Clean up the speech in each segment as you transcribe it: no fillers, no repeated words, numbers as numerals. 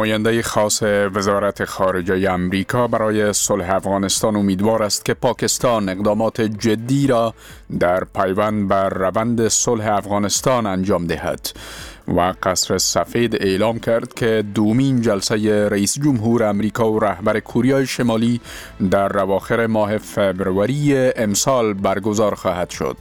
نماینده خاص وزارت خارجه امریکا برای صلح افغانستان امیدوار است که پاکستان اقدامات جدی را در پیوند بر روند صلح افغانستان انجام دهد و قصر سفید اعلام کرد که دومین جلسه رئیس جمهور امریکا و رهبر کوریای شمالی در اواخر ماه فبروری امسال برگزار خواهد شد.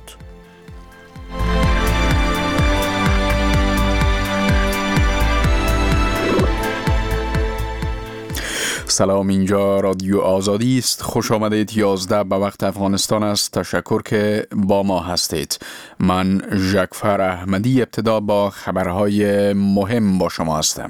سلام، اینجا رادیو آزادی است. خوش آمدید. 11 به وقت افغانستان است. تشکر که با ما هستید. من ژکفر احمدی ابتدا با خبرهای مهم با شما هستم.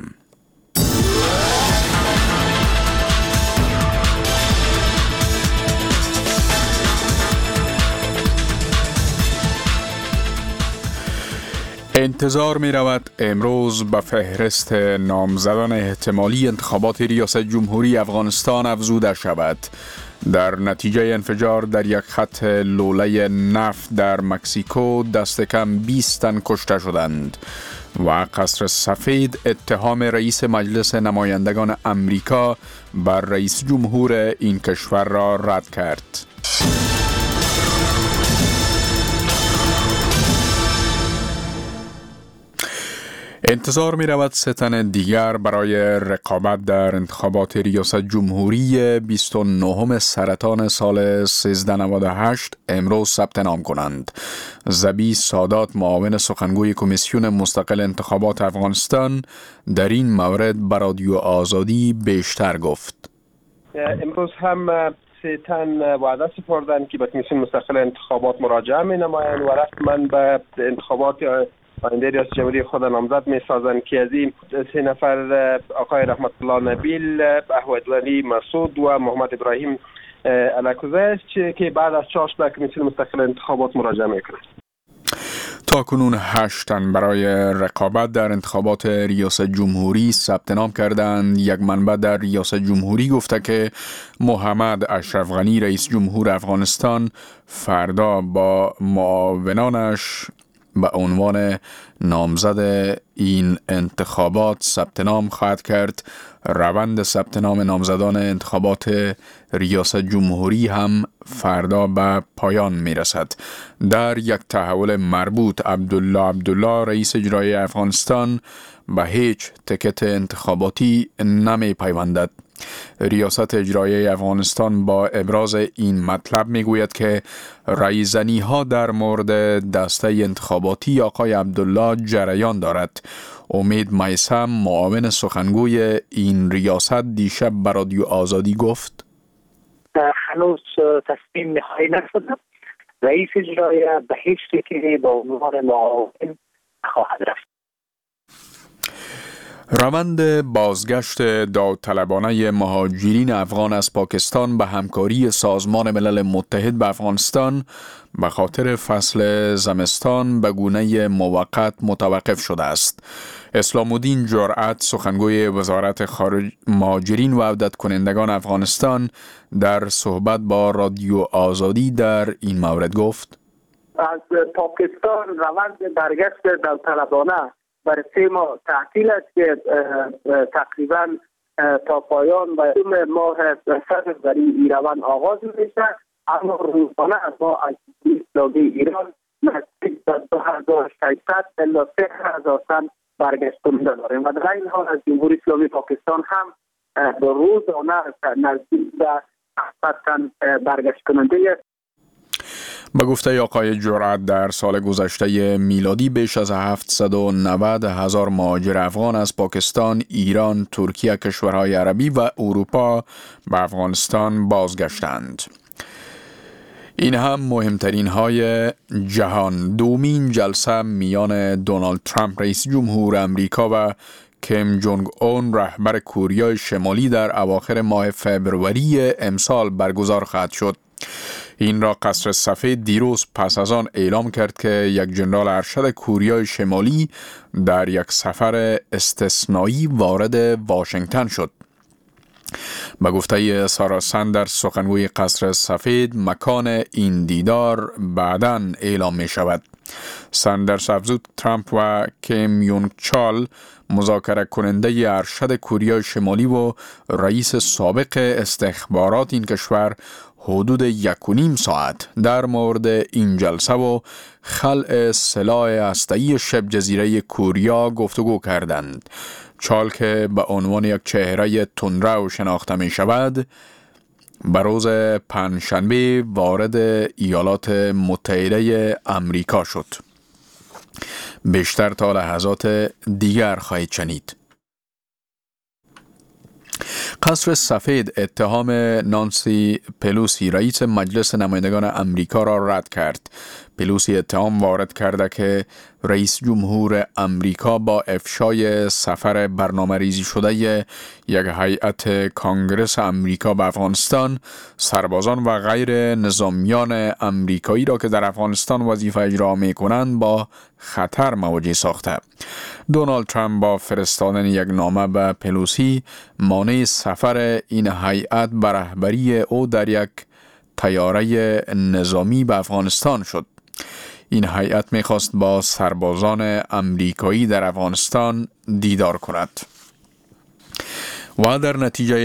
انتظار می رود امروز به فهرست نامزدان احتمالی انتخابات ریاست جمهوری افغانستان افزوده شود. در نتیجه انفجار در یک خط لوله نفت در مکزیکو دست کم 20 تن کشته شدند و قصر سفید اتهام رئیس مجلس نمایندگان امریکا بر رئیس جمهور این کشور را رد کرد. انتظار می رود 3 تن دیگر برای رقابت در انتخابات ریاست جمهوری 29 سرطان سال 1398 امروز ثبت نام کنند. ذبی سادات، معاون سخنگوی کمیسیون مستقل انتخابات افغانستان، در این مورد به رادیو آزادی بیشتر گفت. امروز هم 3 تن وعده سپردند که به کمیسیون مستقل انتخابات مراجعه می نمایند و رسما به انتخابات آینده ریاست جمهوری خود نامزد می سازند که از این 3 نفر آقای رحمت الله نبیل، احمدولی مسعود و محمد ابراهیم الکوزه است که بعد از چارش به کمیسیون مستقل انتخابات مراجعه می کنند. تاکنون 8 تن برای رقابت در انتخابات ریاست جمهوری ثبت نام کردند. یک منبع در ریاست جمهوری گفته که محمد اشرف غنی، رئیس جمهور افغانستان، فردا با معاونانش به عنوان نامزد این انتخابات ثبت نام خواهد کرد. روند ثبت نام نامزدان انتخابات ریاست جمهوری هم فردا به پایان می رسد. در یک تحول مربوط، عبدالله رئیس اجرایی افغانستان به هیچ تکت انتخاباتی نمی پیوندد. ریاست اجرایی افغانستان با ابراز این مطلب می گوید که رایزنی ها در مورد دسته انتخاباتی آقای عبدالله جریان دارد. امید میثم، معاون سخنگوی این ریاست، دیشب به رادیو آزادی گفت هنوز تصمیم نهایی نشده. رئیس اجرایی به هیچ تکیه با عنوان معاون خواهد رفت. روند بازگشت داوطلبانه مهاجرین افغان از پاکستان به همکاری سازمان ملل متحد به افغانستان به خاطر فصل زمستان به گونه موقت متوقف شده است. اسلام الدین جرأت، سخنگوی وزارت مهاجرین و عودت کنندگان افغانستان، در صحبت با رادیو آزادی در این مورد گفت: از پاکستان روند برگشت داوطلبانه برای 3 ماه تعطیل است که تقریبا تا پایان و ماه فروری این روند آغاز میشه. اما روزانه ما از اسلامی ایران نزدیک به 2600 الی 3000 تن برگشت کننده داریم و در این حال از جمهوری اسلامی پاکستان هم به روزانه نزدیک به 700 تن برگشت کننده است. به گفته آقای جرأت، در سال گذشته میلادی بیش از 790,000 مهاجر افغان از پاکستان، ایران، ترکیه، کشورهای عربی و اروپا به افغانستان بازگشتند. این هم مهمترین های جهان. دومین جلسه میان دونالد ترامپ رئیس جمهور امریکا و کیم جونگ اون رهبر کوریای شمالی در اواخر ماه فبروری امسال برگزار خواهد شد. این را قصر سفید دیروز پس از آن اعلام کرد که یک ژنرال ارشد کوریای شمالی در یک سفر استثنایی وارد واشنگتن شد. به گفته سارا سندرز، سخنگوی قصر سفید، مکان این دیدار بعداً اعلام می شود. ساندرز افزود ترامپ و کیم یونگ چال مذاکره کننده ارشد کره شمالی و رئیس سابق استخبارات این کشور حدود 1.5 ساعت در مورد این جلسه و خلع سلاح هسته‌ای شبه جزیره کره گفتگو کردند. چال که به عنوان یک چهره تندرو شناخته می شود، به روز پنجشنبه وارد ایالات متحده امریکا شد. بیشتر تا لحظات دیگر خواهید شنید. قصر سفید اتهام نانسی پلوسی رئیس مجلس نمایندگان امریکا را رد کرد. پلوسی اتهام وارد کرده که رئیس جمهور امریکا با افشای سفر برنامه ریزی شده یک هیئت کانگرس امریکا به افغانستان سربازان و غیر نظامیان امریکایی را که در افغانستان وظیفه اجرا می کنند با خطر مواجه ساخته. دونالد ترامپ با فرستادن یک نامه به پلوسی مانع سفر این هیئت به رهبری او در یک طیاره نظامی به افغانستان شد. این هیئت می‌خواست با سربازان امریکایی در افغانستان دیدار کند و در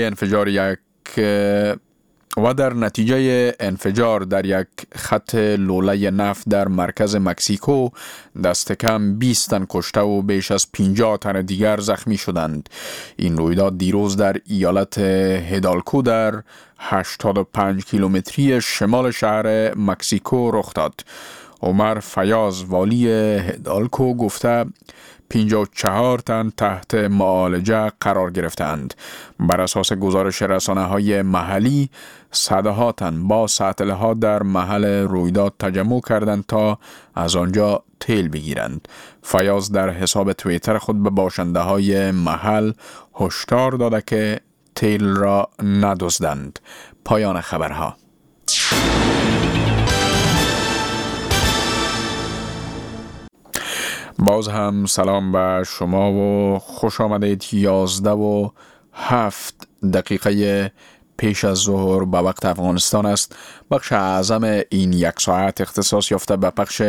نتیجه انفجار در یک خط لوله نفت در مرکز مکزیکو دست کم 20 تن کشته و بیش از 50 تن دیگر زخمی شدند. این رویداد دیروز در ایالت هیدالکو در 85 کیلومتری شمال شهر مکزیکو رخ داد. عمر فیاض والی هیدالکو گفته 54 تن تحت معالجه قرار گرفتند. بر اساس گزارش رسانه‌های محلی، صدها تن با سطلها در محل رویداد تجمع کردند تا از آنجا تیل بگیرند. فیاض در حساب توییتر خود به باشنده‌های محل هشدار داده که تیل را ندزدند. پایان خبرها. باز هم سلام به شما و خوش آمدید. 11:07 پیش از ظهر به وقت افغانستان است. بخش اعظم این یک ساعت اختصاص یافته به پخش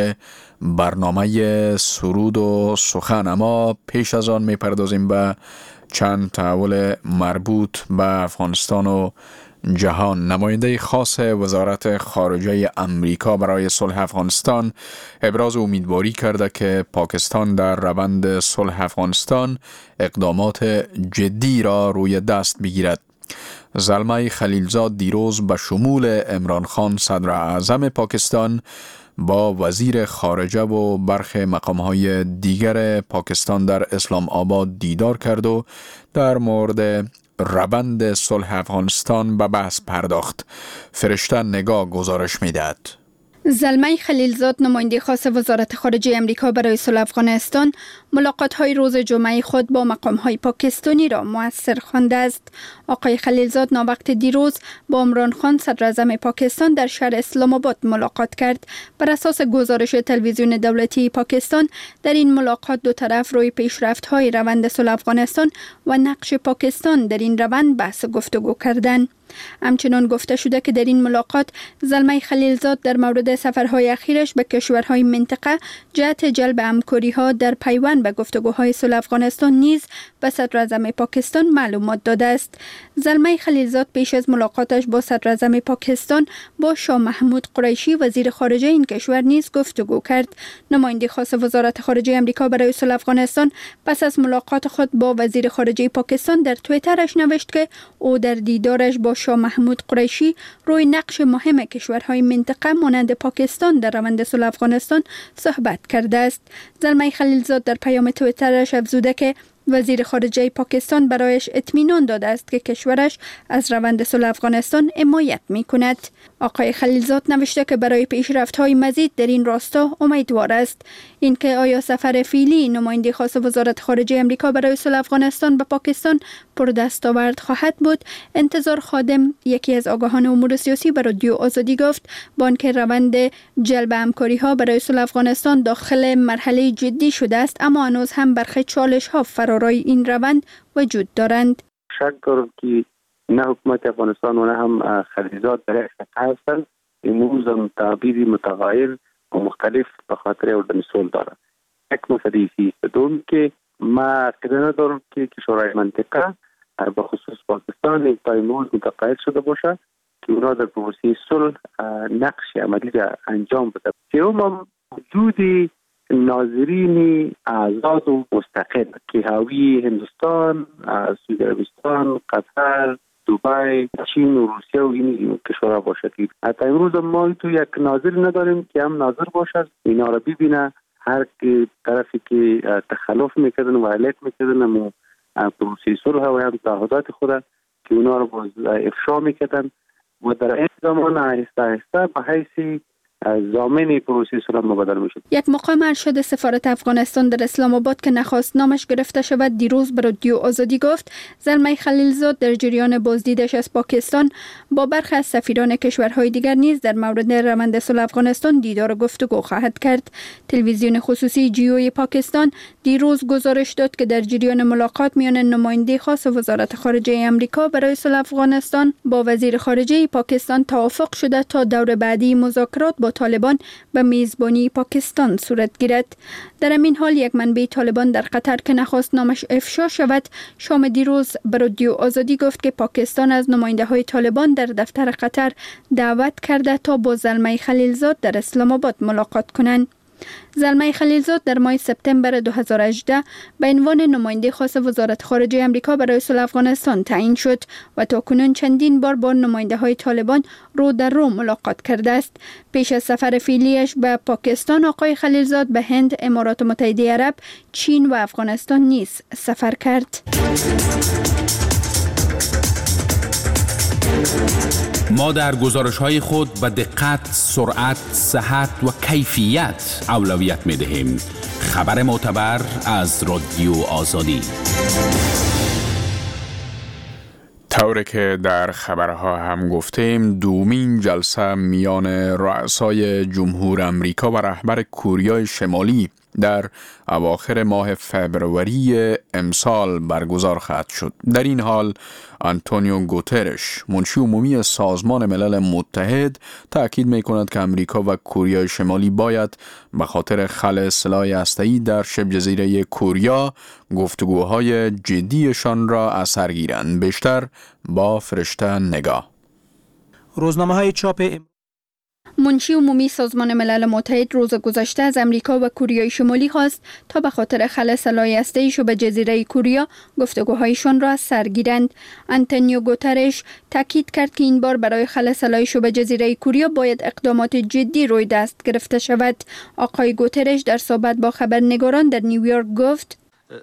برنامه سرود و سخن، اما پیش از آن میپردازیم به چند تحول مربوط به افغانستان و جهان. نماینده خاص وزارت خارجه امریکا برای صلح افغانستان ابراز امیدواری کرده که پاکستان در روند صلح افغانستان اقدامات جدی را روی دست بگیرد. زلمه خلیلزاد دیروز به شمول عمران خان صدر اعظم پاکستان با وزیر خارجه و برخی مقامهای دیگر پاکستان در اسلام آباد دیدار کرد و در مورد روند صلح افغانستان به بحث پرداخت. فرشته نگاه گزارش می‌دهد. زلمه خلیلزاد نماینده خاص وزارت خارجه امریکا برای صلح افغانستان ملاقات‌های روز جمعه خود با مقام‌های پاکستانی را مؤثر خوانده است. آقای خلیلزاد ناوقت دیروز با عمران خان صدر اعظم پاکستان در شهر اسلام آباد ملاقات کرد. بر اساس گزارش تلویزیون دولتی پاکستان در این ملاقات دو طرف روی پیشرفت‌های روند صلح افغانستان و نقش پاکستان در این روند بحث گفتگو کردند. همچنان گفته شده که در این ملاقات زلمه خلیلزاد در مورد سفرهای اخیرش به کشورهای منطقه جهت جلب همکاری‌ها در پیوند به گفتگوهای صلح افغانستان نیز به صدر اعظم پاکستان معلومات داده است. زلمه خلیلزاد پیش از ملاقاتش با صدر اعظم پاکستان با شاه محمود قریشی وزیر خارجه این کشور نیز گفتگو کرد. نماینده خاص وزارت خارجه امریکا برای صلح افغانستان پس از ملاقات خود با وزیر خارجه پاکستان در توییترش نوشت که او در دیدارش با شاه محمود قریشی روی نقش مهم کشورهای منطقه مانند پاکستان در روند صلح افغانستان صحبت کرده است. زلمه خلیلزاد در پیام توییترش افزوده که وزیر خارجه پاکستان برایش اطمینان داده است که کشورش از روند صلح افغانستان حمایت می‌کند. آقای خلیلزاد نوشته که برای پیشرفت‌های مزید در این راستا امیدوار است. اینکه آیا سفر فعلی نماینده خاص وزارت خارجه امریکا برای صلح افغانستان به پاکستان پردستاورد خواهد بود، انتظار خادم یکی از آگاهان امور سیاسی به رادیو آزادی گفت، با آنکه روند جلب همکاری‌ها برای صلح افغانستان داخل مرحله جدی شده است، اما هنوز هم برخی چالش‌ها فرارای این روند وجود دارند. شک دارم که نه حکومت افغانستان و نه هم خلیلزاد در خطر هستند. امروز هم تعبیر متغایر مختلف به خاطر اردن صلح داره. یک مسئله است. دوم که ما عقیده ندارم که کشورهای منطقه به خصوص پاکستان تا امروز متقاعد شده باشه که اونا در پروسه صلح نقش عملی را انجام بده. سوم وجود ناظرین آزاد و مستقل که حاوی هندوستان، سعودی عربستان، قطر، دبی، چین و روسیه و این کشورها باشد. حتی امروز ما تو یک ناظر نداریم که هم ناظر باشد اینا را ببینه. هر طرفی که تخلف میکردن و علت میکردن و پروسه صلح و هم تعهدات خود که اونا رو باز افشا میکردن و در این زمان آهسته آهسته به حیث ضامن پروسه صلح مبادله میشد. یک مقام ارشد سفارت افغانستان در اسلام آباد که نخواست نامش گرفته شود دیروز به رادیو آزادی گفت زلمه خلیلزاد در جریان بازدیدش از پاکستان با برخی از سفیران کشورهای دیگر نیز در مورد روند صلح افغانستان دیدار و گفتگو خواهد کرد. تلویزیون خصوصی جیوی پاکستان دیروز گزارش داد که در جریان ملاقات میان نماینده خاص وزارت خارجه امریکا برای صلح افغانستان با وزیر خارجه پاکستان توافق شده تا دور بعدی مذاکرات با طالبان به میزبانی پاکستان صورت گیرد. در همین حال یک منبع طالبان در قطر که نخواست نامش افشا شود شام دیروز به رادیو آزادی گفت که پاکستان از نماینده های طالبان در دفتر قطر دعوت کرده تا با زلمه خلیلزاد در اسلام آباد ملاقات کنند. زلمه خلیلزاد در ماه سپتامبر 2018 به عنوان نماینده خاص وزارت خارجه امریکا برای صلح افغانستان تعیین شد و تاکنون چندین بار با نماینده های طالبان رو در رو ملاقات کرده است. پیش از سفر فعلیش به پاکستان آقای خلیلزاد به هند، امارات متحده عرب، چین و افغانستان نیز سفر کرد. ما در گزارش‌های خود به دقت، سرعت، صحت و کیفیت اولویت می‌دهیم. خبر معتبر از رادیو آزادی. طوری که در خبرها هم گفتیم دومین جلسه میان رؤسای جمهور امریکا و رهبر کره شمالی در اواخر ماه فبروری امسال برگزار خواهد شد. در این حال آنتونیو گوترش منشی عمومی سازمان ملل متحد تأکید می‌کند که امریکا و کره شمالی باید به خاطر خلع سلاح هسته‌ای در شبه جزیره کره گفتگوهای جدیشان را اثر گیرند. بیشتر با فرشته نگاه. روزنامه‌های چاپ منشی عمومی سازمان ملل متحد روز گذشته از امریکا و کره شمالی خواست تا به خاطر خلع سلاح هسته‌ای شبه جزیره کره گفتگوهایشان را از سر گیرند. آنتونیو گوترش تاکید کرد که این بار برای خلع سلاح شبه جزیره کره باید اقدامات جدی روی دست گرفته شود. آقای گوترش در صحبت با خبرنگاران در نیویورک گفت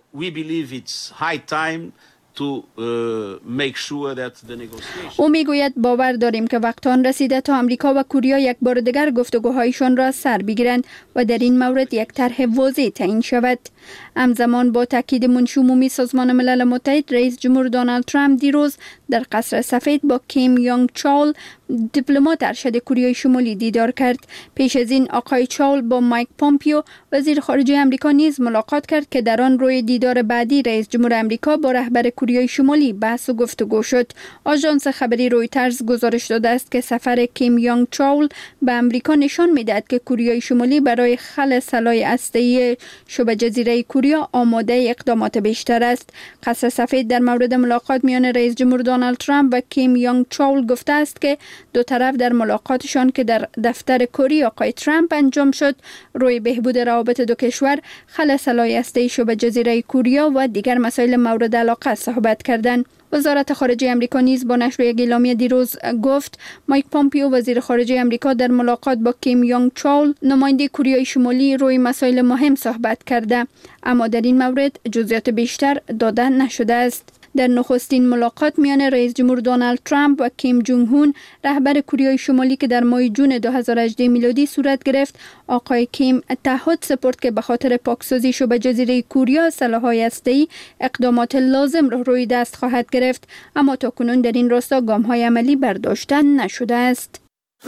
او میگوید باور داریم که وقت آن رسیده تا امریکا و کره یک بار دیگر گفتگوهایشان را سر بگیرند و در این مورد یک طرح واضح تعیین شود. همزمان با تاکید منشی عمومی سازمان ملل متحد رئیس جمهور دونالد ترامپ دیروز در قصر سفید با کیم یونگ چول دیپلمات ارشد کره شمالی دیدار کرد. پیش از این آقای چول با مایک پومپیو وزیر خارجه امریکا نیز ملاقات کرد که در آن روی دیدار بعدی رئیس جمهور امریکا با رهبر کره شمالی بحث و گفتگو شد. آژانس خبری رویترز گزارش داده است که سفر کیم یونگ چول به امریکا نشان می‌دهد که کره شمالی برای خلع سلاح هسته‌ای شبه جزیره کره آماده اقدامات بیشتر است. قصر سفید در مورد ملاقات میان رئیس جمهور دونالد ترامپ و کیم یونگ چول گفته است که دو طرف در ملاقاتشان که در دفتر کره آقای ترامپ انجام شد روی بهبود روابط دو کشور، خلع سلاح هسته‌ای شبه جزیره کره و دیگر مسائل مورد علاقه صحبت کردند. وزارت خارجه امریکا نیز با نشر یک اعلامیه دیروز گفت مایک پومپیو وزیر خارجه امریکا در ملاقات با کیم یونگ چول نماینده کره شمالی روی مسائل مهم صحبت کرده، اما در این مورد جزئیات بیشتر داده نشده است. در نخستین ملاقات میان رئیس جمهور دونالد ترامپ و کیم جونگ هون رهبر کره شمالی که در ماه جون 2018 میلادی صورت گرفت، آقای کیم تعهد سپرد که به خاطر پاکسازی شبه جزیره کره سلاح‌های هسته‌ای اقدامات لازم را روی دست خواهد گرفت، اما تاکنون در این راستا گام‌های عملی برداشته نشده است.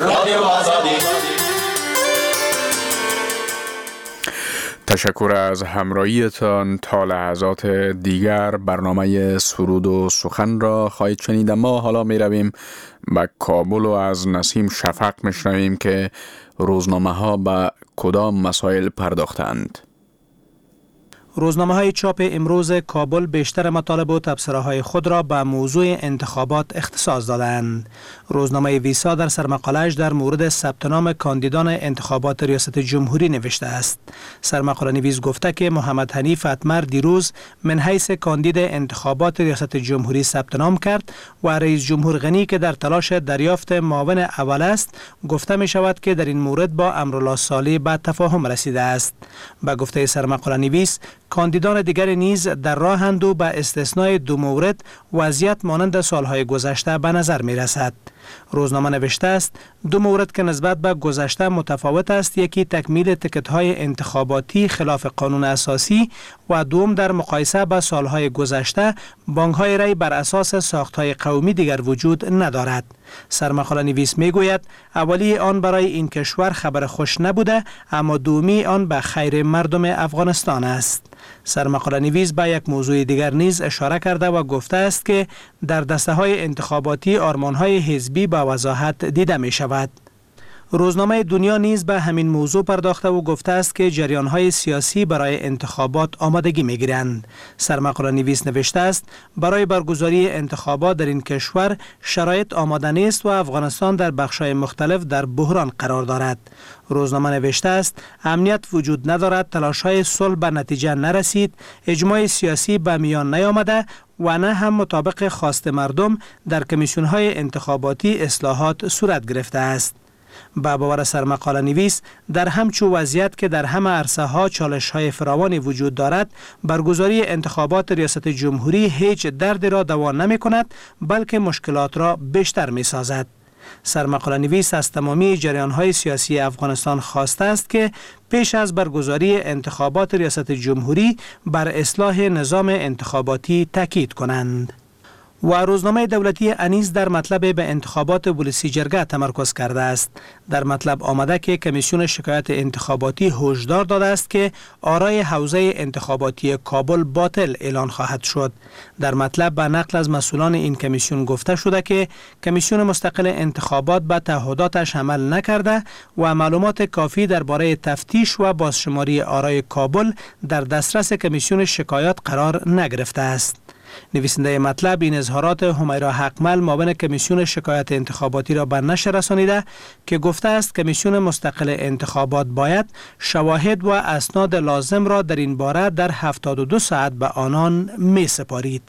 تشکر از همراهیتان. تا لحظات دیگر برنامه سرود و سخن را خواهید شنید. ما حالا می رویم به کابل و از نسیم شفق می شنویم که روزنامه ها به کدام مسائل پرداختند؟ روزنامه‌های چاپ امروز کابل بیشتر مطالب و تبصره‌های خود را به موضوع انتخابات اختصاص دادند. روزنامه ویسا در سرمقاله‌اش در مورد ثبت نام کاندیدان انتخابات ریاست جمهوری نوشته است. سرمقاله نویس گفته که محمد حنیف اتمر دیروز من حیث کاندید انتخابات ریاست جمهوری ثبت نام کرد و رئیس جمهور غنی که در تلاش دریافت معاون اول است، گفته می شود که در این مورد با امرالله صالح به تفاهم رسیده است. به گفته سرمقاله نویس، کاندیدان دیگر نیز در راهند و به استثنای 2 مورد وضعیت مانند سالهای گذشته به نظر می رسد. روزنامه نوشته است 2 مورد که نسبت به گذشته متفاوت است، یکی تکمیل تکت‌های انتخاباتی خلاف قانون اساسی و دوم در مقایسه با سالهای گذشته بانک‌های رای بر اساس ساخت‌های قومی دیگر وجود ندارد. سرمقاله نویس می گوید اولی آن برای این کشور خبر خوش نبوده، اما دومی آن به خیر مردم افغانستان است. سرمقاله نویس به یک موضوع دیگر نیز اشاره کرده و گفته است که در دسته‌های انتخاباتی آرمان‌های حزبی به وضاحت دیده می شود. روزنامه دنیا نیز به همین موضوع پرداخته و گفته است که جریان‌های سیاسی برای انتخابات آمادگی می‌گیرند. سرمقاله نویس نوشته است برای برگزاری انتخابات در این کشور شرایط آماده نیست و افغانستان در بخش‌های مختلف در بحران قرار دارد. روزنامه نوشته است امنیت وجود ندارد، تلاش‌های صلح به نتیجه نرسید، اجماع سیاسی به میان نیامده و نه هم مطابق خواست مردم در کمیسیون‌های انتخاباتی اصلاحات صورت گرفته است. با باور سرمقاله نویس در همچو وضعیت که در همه عرصه ها چالش های فراوانی وجود دارد، برگزاری انتخابات ریاست جمهوری هیچ درد را دوا نمی کند بلکه مشکلات را بیشتر می سازد. سرمقاله نویس از تمامی جریان های سیاسی افغانستان خواسته است که پیش از برگزاری انتخابات ریاست جمهوری بر اصلاح نظام انتخاباتی تاکید کنند. و روزنامه دولتی انیس در مطلب به انتخابات ولسی جرگه تمرکز کرده است. در مطلب آمده که کمیسیون شکایت انتخاباتی هشدار داده است که آرای حوزه انتخاباتی کابل باطل اعلان خواهد شد. در مطلب به نقل از مسئولان این کمیسیون گفته شده که کمیسیون مستقل انتخابات به تعهداتش عمل نکرده و معلومات کافی درباره تفتیش و بازشماری آرای کابل در دسترس کمیسیون شکایات قرار نگرفته است. نویسنده مطلب این اظهارات همیرا حقمل معاون کمیسیون شکایت انتخاباتی را به نشر رسانیده که گفته است کمیسیون مستقل انتخابات باید شواهد و اسناد لازم را در این باره در 72 ساعت به آنان می سپارید.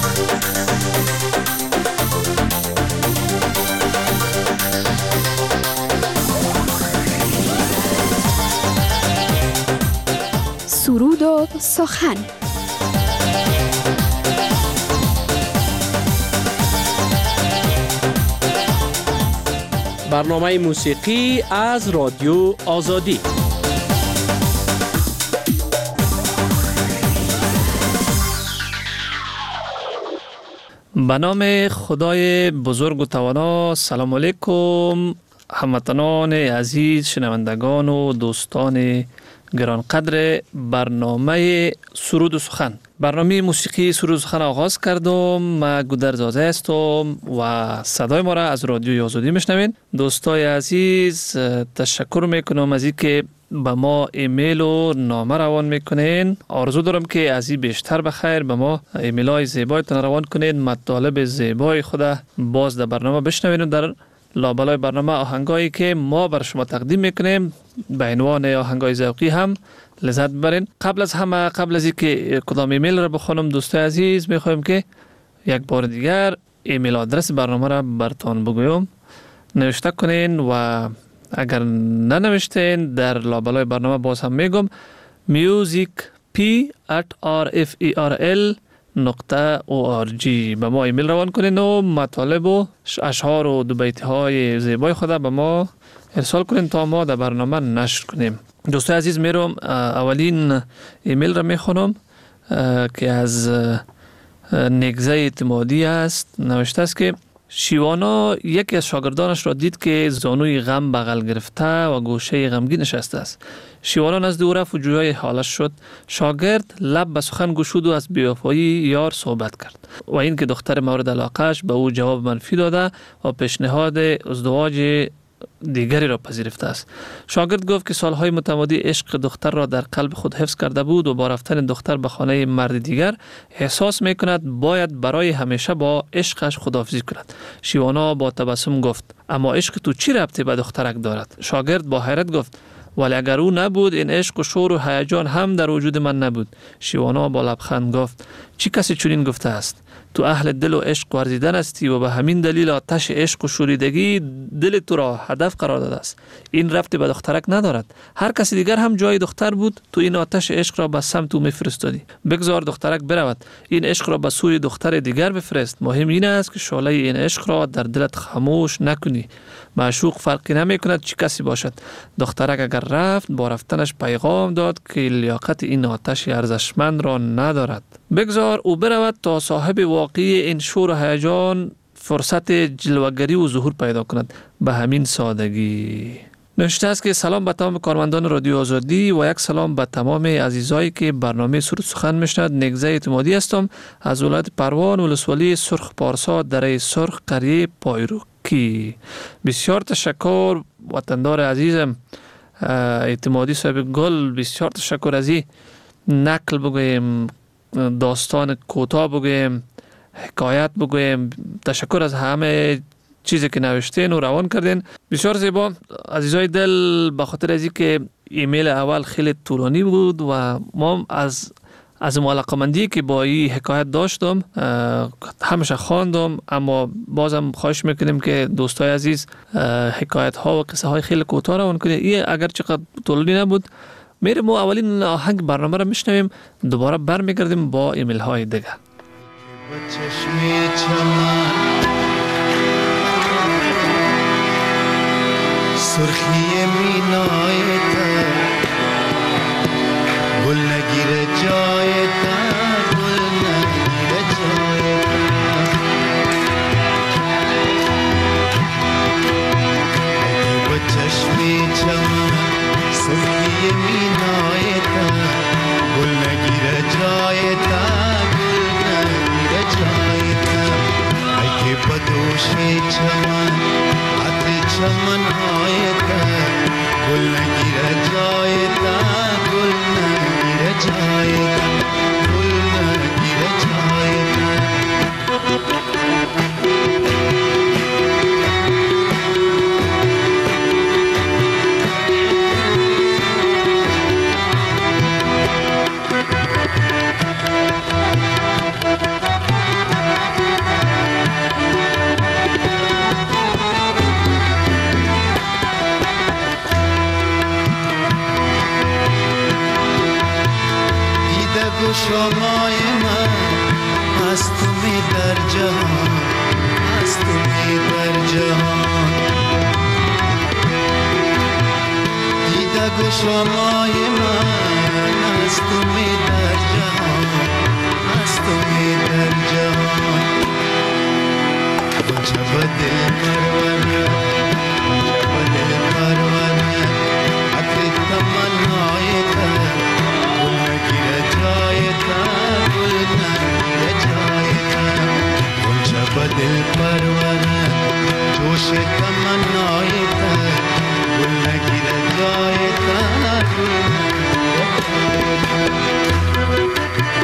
سرود و سخن. برنامه موسیقی از رادیو آزادی. به نام خدای بزرگ و توانا. سلام علیکم هموطنان عزیز، شنوندگان و دوستان گرانقدر برنامه سرود و سخن. برنامه موسیقی سرود و سخن آغاز کردم. من گودرزاده هستم و صدای ما را از رادیوی آزادی میشنوین. دوستای عزیز تشکر میکنم از اینکه به ما ایمیل و نامه روان میکنین. آرزو دارم که از این بیشتر بخیر به ما ایمیل های زیبایتان روان کنین، مطالب زیبای خود باز در برنامه بشنوین و در لابلای برنامه آهنگایی که ما بر شما تقدیم میکنیم به عنوان آهنگای ذوقی هم لذت ببرین. قبل از اینکه کدام ایمیل را بخونم دوستای عزیز میخوایم که یک بار دیگر ایمیل آدرس برنامه را براتون بگویم. نوشته کنین و اگر ننوشتین در لابلای برنامه باز هم میگم musicp@referl.org به ما ایمیل روان کنین و مطالب و اشعار و دو بیت های زیبای خود به ما ارسال کنین تا ما در برنامه نشر کنیم. دوستای عزیز میرم اولین ایمیل را میخونم که از نگزه اعتمادی است. نوشته است که شیوانا یکی از شاگردانش را دید که زانوی غم بغل گرفته و گوشه غمگین نشسته است. شیوانا نزد او رفت و جویای حالش شد. شاگرد لب به سخن گشود و از بی‌وفایی یار صحبت کرد و این که دختر مورد علاقهش به او جواب منفی داده و پیشنهاد ازدواج دیگری را پذیرفته است. شاگرد گفت که سالهای متمادی عشق دختر را در قلب خود حفظ کرده بود و با رفتن دختر به خانه مرد دیگر احساس می کند باید برای همیشه با عشقش خداحافظی کند. شیوانا با تبسم گفت اما عشق تو چی ربطی به دخترک دارد؟ شاگرد با حیرت گفت ولی اگر او نبود این عشق و شور و هیجان هم در وجود من نبود. شیوانا با لبخند گفت چی کسی چنین گفته است؟ تو اهل دل و عشق ورزیدن هستی و به همین دلیل آتش عشق و شوریدگی دل تو را هدف قرار داده است. این ربطی به دخترک ندارد. هر کسی دیگر هم جای دختر بود تو این آتش عشق را به سمت او میفرستادی. بگذار دخترک برود. این عشق را به سوی دختر دیگر بفرست. مهم این است که شعله این عشق را در دلت خاموش نکنی. معشوق فرقی نمی کند چی کسی باشد. دخترک اگر رفت با رفتنش پیغام داد که لیاقت این آتش ارزشمند را ندارد. بگذار او برود تا صاحب واقعی این شور و هیجان فرصت جلوگری و ظهور پیدا کند. به همین سادگی. نوشته است که سلام به تمام کارمندان رادیو آزادی و یک سلام به تمام عزیزایی که برنامه سرود سخن میشنوند. نگزه اعتمادی هستم از ولایت پروان ولسوالی سرخ پارسا دره سرخ قریه پایروکی. بسیار تشکر وطندار عزیزم اعتمادی صاحب گل. بسیار تشکر از این نقل بگویم، داستان کوتاه بگویم، حکایت بگویم. تشکر از همه چیزی که نوشتین و روان کردین. بسیار زیبا عزیزای دل. به خاطر از اینکه ایمیل اول خیلی طولانی بود و ما از علاقه‌مندی که با این حکایت داشتم همیشه خواندم، اما بازم خواهش میکنیم که دوستای عزیز حکایت ها و قصه های خیلی کوتاه روان کنید. این اگر چقدر طولانی نبود میریم و اولین آهنگ برنامه را میشنویم، دوباره برمیگردیم با ایمیل های دیگه. سرخی مینای تا گل نگیره جای تا، گل نگیره جای تا. ای با چشمی چمن سرخی مینای تا گل نگیره جای تا، گل نگیره جای تا. ای که با دوشی چمن چمن آیتا گل نگیره جایتا، گل نگیره جایتا، گل نگیره جایتا. شمای من از تو می در جهان، از تو می در جهان. دیده گو شمای من از تو می در جهان، از تو می در جهان. گنجه با دل پرونه، گنجه با دل پرونه، عطر تمنای تر گل نگیره جایتا، گل نگیره جایتا. گنجه با دل پرونه جوش تمنای تر گل نگیره جایتا، گل نگیره جایتا.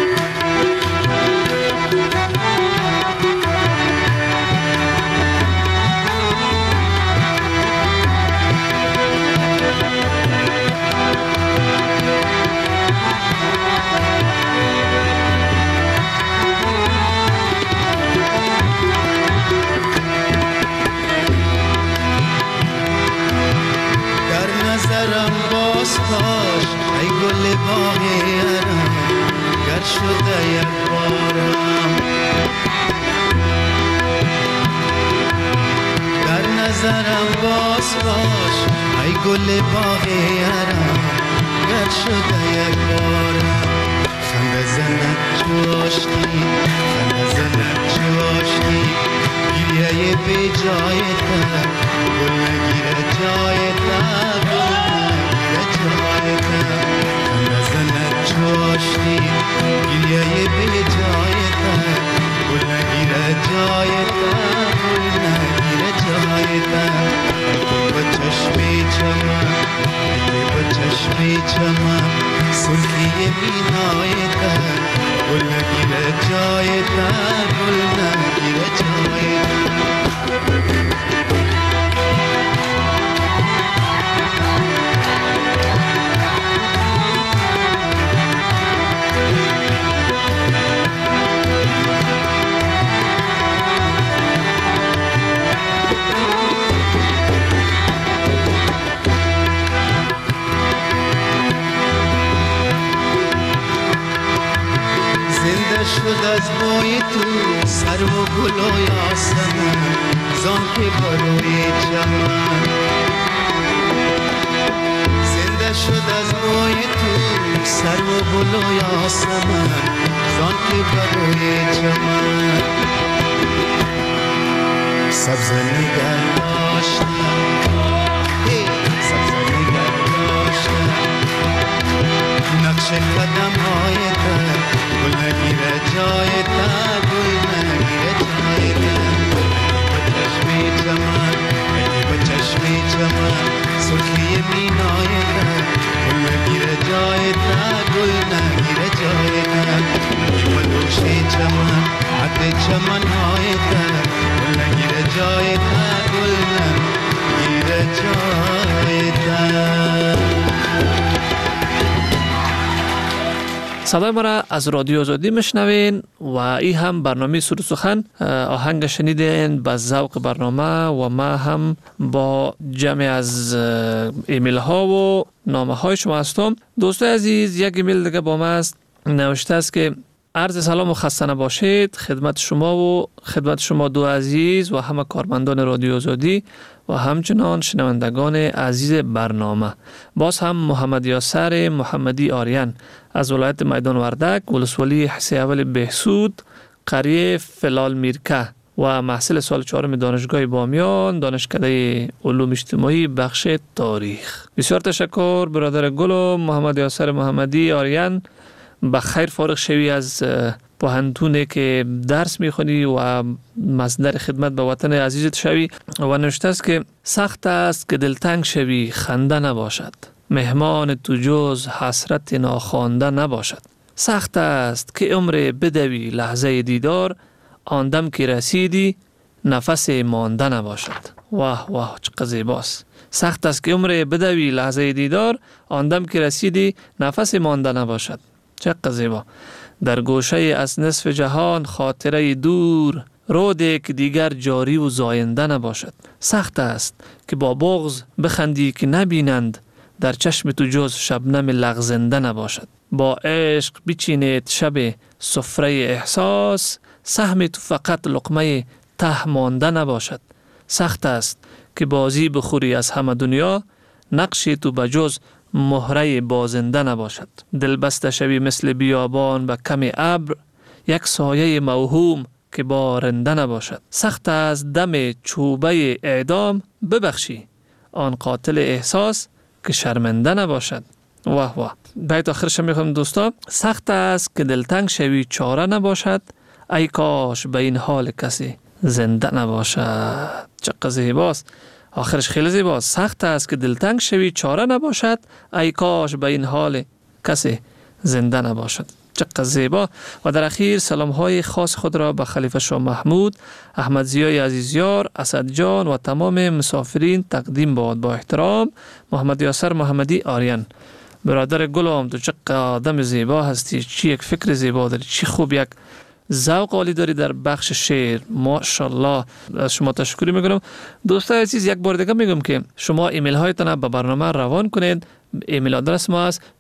باش ای گل باغ ارم گر شده یک بارم، در نظرم باز باش ای گل باغ ارم گر شده یک بارم. خنده زند جوشتی، خنده زند جوشتی، گریه بی جای تا گل نگیره جای تا، جوشتی گریه به جای تا گل نگیره جای تا، گل نگیره جای تا. تو سر و گل و یاسمن زان که بروی چمن زنده شد از بوی تو سر و گل و یاسمن زان که بروی چمن سبز نگر داشتم سبز نگر داشتم نقش قدم های تر گل نگیره جای تر گل نگیره جای تر با چشمی چمن سرخی مینای تر گل نگیره جای تر گل نگیره جای تر با دوشی چمن حد چمن های تر گل نگیره جای تر گل نگیره جای تر. صدای ما را از رادیو آزادی میشنوین و این هم برنامه سر و سخن. آهنگ شنیدین به ذوق برنامه و ما هم با جمع از ایمیل ها و نامه های شما هستم. دوستای عزیز، یک ایمیل دیگه با ما است، نوشته است که عرض سلام و خسته نباشید خدمت شما و خدمت شما دو عزیز و همه کارمندان رادیو آزادی و همچنان شنوندگان عزیز برنامه. باز هم محمد یاسر محمدی آریان از ولایت میدان وردک، ولسوالی حسی اول بهسود، قریه فلال میرکه و محصل سال 4 دانشگاه بامیان، دانشکده علوم اجتماعی بخش تاریخ. بسیار تشکر برادر گل و محمد یاسر محمدی آریان. به خیر فارغ شوی از پوهنتونه که درس میخونی و مصدر خدمت به وطن عزیزت شوی. و نوشته است که سخت است که دلتنگ شوی خنده نباشد، مهمان تو جز حسرت ناخوانده نباشد. سخت است که عمر بدوی لحظه دیدار، آن دم که رسیدی نفس مانده نباشد. واه واه چقدر زیباست. سخت است که عمر بدوی لحظه دیدار، آن دم که رسیدی نفس مانده نباشد. چقدر زیبا. در گوشه از نصف جهان خاطره دور، روده که دیگر جاری و زاینده نباشد. سخت است که با بغض بخندی که نبینند، در چشم تو جز شبنم لغزنده نباشد. با عشق بچینید شب سفره احساس، سهم تو فقط لقمه ته مانده نباشد. سخت است که بازی بخوری از همه دنیا، نقشی تو بجز مهره بازنده نباشد. دل بسته شوی مثل بیابان به کم ابر، یک سایه موهوم که بارنده نباشد. سخت از دم چوبه اعدام ببخشی، آن قاتل احساس که شرمنده نباشد. واه واه. بیت آخرش میخوام دوستا. سخت است که دلتنگ شوی چاره نباشد، ای کاش به این حال کسی زنده نباشد. چقدر زیباست. آخرش خیلی زیباست. سخت است که دلتنگ شوی چاره نباشد، ای کاش به این حال کسی زنده نباشد. چقدر زیبا. و در اخیر سلام های خاص خود را به خلیفه شاه محمود، احمد ضیای عزیزیار، اسد جان و تمام مسافرین تقدیم باد. با احترام محمد یاسر محمدی آریان. برادر گلم، تو چقدر آدم زیبا هستی، چی یک فکر زیبا داری، چی خوب یک ذوق عالی داری در بخش شعر. ماشاءالله. از شما تشکر میکنم. دوستان عزیز، یک بار دیگه میگم که شما ایمیل هایتان به برنامه روان کنید. ایمیل آدرس ما است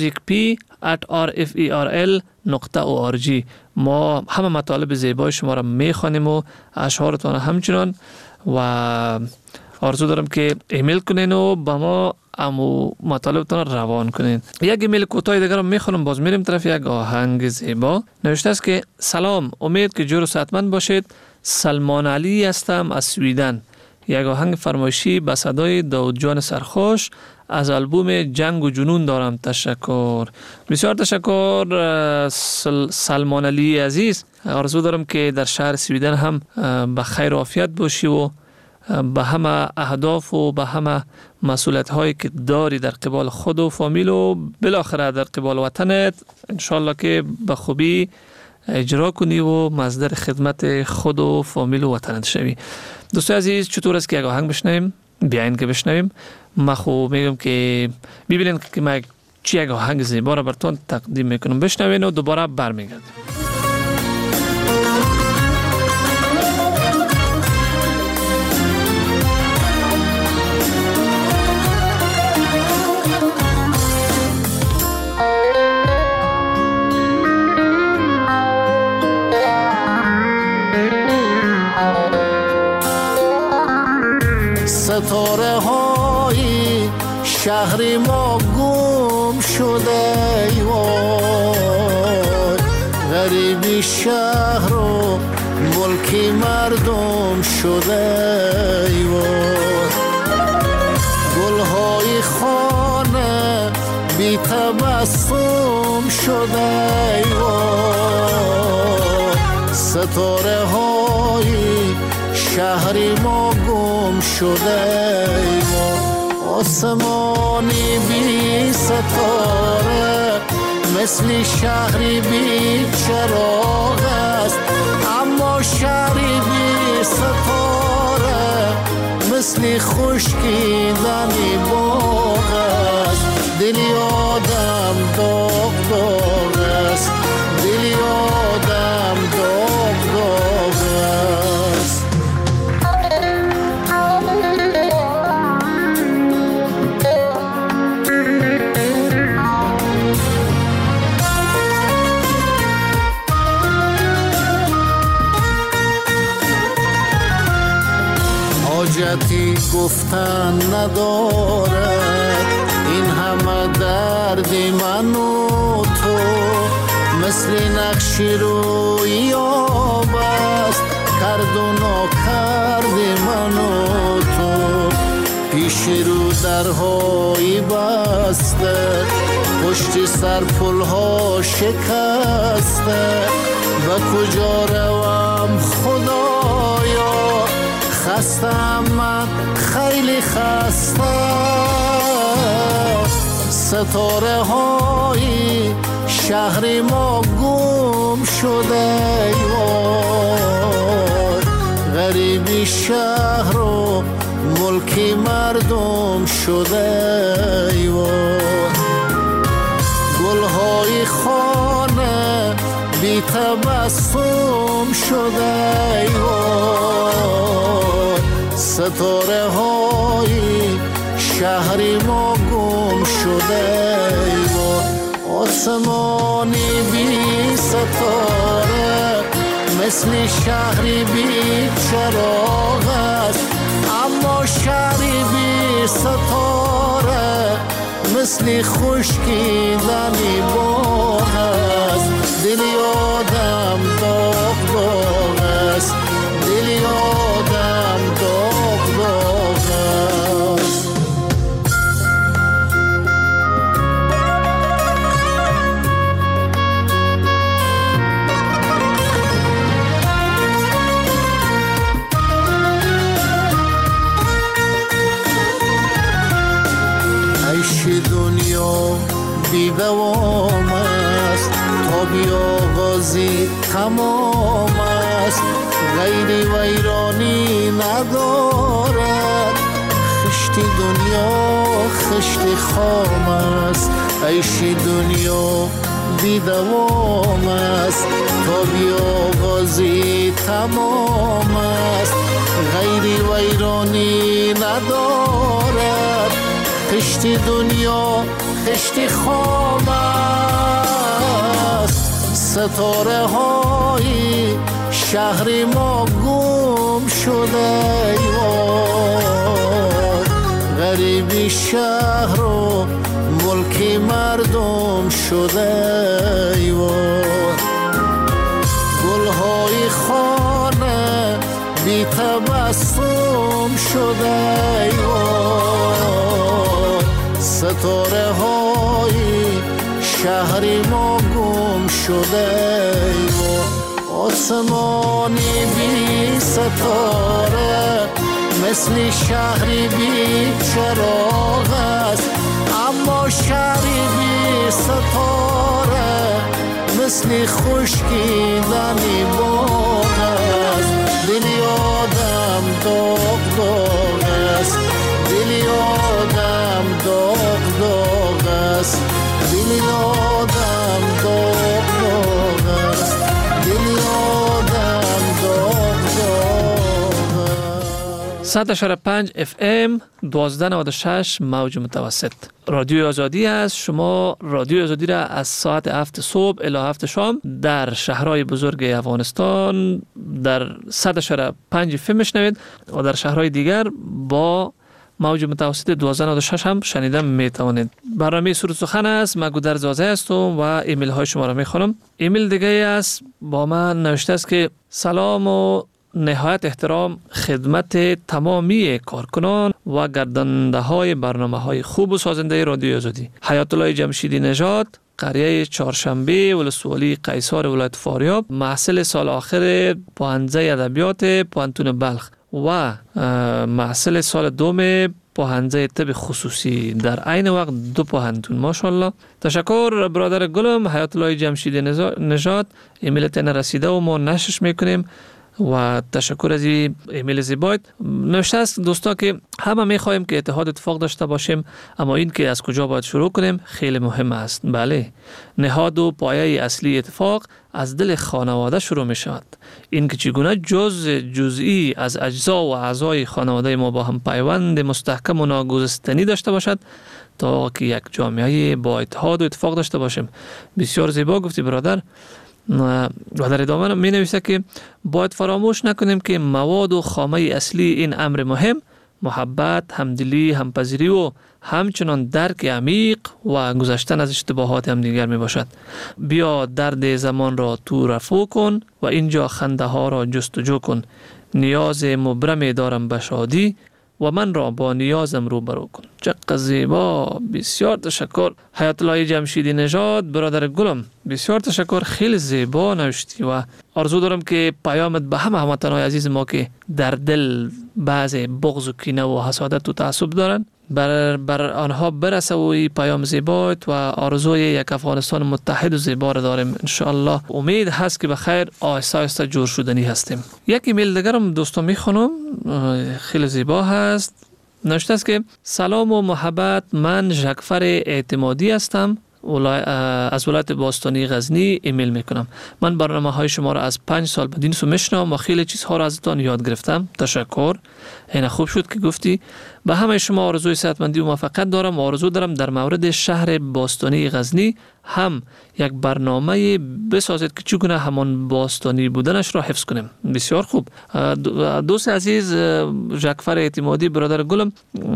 musicp@rferl.org. ما همه مطالب زیبای شما را میخوانیم و اشعارتان همچنان، و آرزو دارم که ایمیل کنین و با ما امو مطالبتان روان کنین. یک ایمیل کوتاه دیگر رو میخونم، باز میریم طرف یک آهنگ زیبا. نوشته است که سلام، امید که جور و صحتمند باشید. سلمان علی هستم از سویدن. یک آهنگ فرمایشی به صدای داود جان سرخوش از آلبوم جنگ و جنون دارم. تشکر، بسیار تشکر سلمان علی عزیز. آرزو دارم که در شهر سویدن هم به خیر و عافیت باشی و به همه اهداف و به همه مسئولیت هایی که داری در قبال خود و فامیل و بالاخره در قبال وطنت انشالله که به خوبی اجرا کنی و مصدر خدمت خود و فامیل و وطنت شوی. دوستان عزیز، چطور است که یک آهنگ بشنویم؟ بیاین که بشنویم. من خوب میگم که ببینین که من چی یک آهنگ زیبا را براتون تقدیم میکنم. بشنوین و دوباره برمیگردیم. ستاره های شهر ما گم شده ای وای، غریبی شهر و ملک مردم شده ای وای، گلهای خانه بی تبسم شده ای وای، ستاره های شهر ما گم شده ای وای، آسمانی بی ستاره مثل شهری بی چراغ است، اما شهری بی ستاره مثل خشکیدنی باغ است، دلی آدم داغ داغ است، دلی آدم داغ داغ است. حاجتی گفتن ندارد این همه درد من و تو، مثل نقشی روی آب است کرد و ناکرد من و تو، پیش رو درهایی بسته پشت سر پلها شکسته، و کجا روم خدایا خستم من خیلی خسته، ستاره های شهر ما گم شده ای وای، غریبی شهر و ملک مردم شده ای وای، گلهای خانه بی تبسم شده ای وای، ستاره های شهر ما گم شده ای وای، آسمانی بی ستاره مثل شهری بی چراغ است، اما شهری بی ستاره مثل خشکیدنی باغ است، دلی آدم داغ داغ است، دلی آدم داغ داغ است. عیش دنیا بی دوام است، تا بی آغازی تمام است، غیر ویرانی ندارد، خشت دنیا خشت خام است، عیش دنیا بی دوام است، تا بی آغازی تمام است، غیر ویرانی ندارد، خشت دنیا خشت خام است، ستاره های شهر ما گم شده ای وای، غریبی شهر و ملک مردم شده ای وای، گلهای خانه بی تبسم شده ای وای، ستاره های شهر ما گم شده ای وای، آسمانی بی ستاره مثل شهری بی چراغ است، اما شهری بی ستاره مثل خشکیدنی باغ است، دلی آدم داغ داغ است، دلی آدم داغ داغ است، دلی آدم داغ داغ است، دلی آدم داغ داغ است. 100.5 FM 1296 موج متوسط رادیو آزادی است. شما رادیو آزادی را از ساعت 7 صبح الی 7 شام در شهرهای بزرگ افغانستان در 100.5 FM میشنوید و در شهرهای دیگر با موج متوسط 1296 هم شنیده میتوانید. برنامه سرود سخن است. من گودرز زازه هستم و ایمیل های شما را میخونم. ایمیل دیگه است با من نوشته است که سلام و نهایت احترام خدمت تمامی کارکنان و گرداننده های برنامه های خوب و سازنده رادیو آزادی. حیات الله جمشیدی نژاد، قریه چهارشنبه، ولسوالی قیصر، ولایت فاریاب، محصل سال آخر پوهنځی ادبیات پوهنتون بلخ و محصل سال دوم پوهنځی طب خصوصی در عین وقت دو پوهنتون. ماشاءالله. تشکر برادر گلم حیات الله جمشیدی نژاد. ایمیلت نرسیده و ما نشرش میکنیم و تشکر از این ایمیل زیبایت. نوشته است دوستا که همه میخوایم که اتحاد اتفاق داشته باشیم، اما این که از کجا باید شروع کنیم خیلی مهم است. بله، نهاد و پایه اصلی اتفاق از دل خانواده شروع می شود. این که چگونه جزئی از اجزا و اعضای خانواده ما با هم پیوند مستحکم و ناگسستنی داشته باشد تا که یک جامعه با اتحاد و اتفاق داشته باشیم. بسیار زیبا گفتی برادر. و در ادامه می نویسه که باید فراموش نکنیم که مواد و خامه اصلی این امر مهم محبت، همدلی، همپذیری و همچنان درک عمیق و گذشتن از اشتباهات هم دیگر می باشد. بیا درد زمان را تو رفو کن و اینجا خنده ها را جستجو کن. نیاز مبرم دارم به شادی و من را با نیازم روبرو کن. چقدر زیبا. بسیار تشکر حیات الله جمشیدی نژاد برادر گلم. بسیار تشکر، خیلی زیبا نوشتی و آرزو دارم که پیامت به همه هموطنان عزیز ما که در دل بعض بغض و کینه و حسادت و تعصب دارن بر آنها برسه و این پیام زیبایت و آرزوی یک افغانستان متحد و زیبا را داریم. انشاءالله امید هست که بخیر آهسته آهسته جور شدنی هستیم. یک ایمیل دیگرم دوستان میخونم، خیلی زیبا هست. نوشته است که سلام و محبت، من ژکفر اعتمادی هستم، از ولایت باستانی غزنی ایمیل میکنم. من برنامه های شما را از 5 سال بدین سو میشنوم و خیلی چیزها را ازتان یاد گرفتم. تشکر. این خوب شد که گفتی. به همه شما آرزوی صحتمندی و موفقیت دارم و آرزو دارم در مورد شهر باستانی غزنی هم یک برنامه بسازید که چگونه همان باستانی بودنش را حفظ کنیم. بسیار خوب. دوست عزیز ژکفر اعتمادی برادر گلم،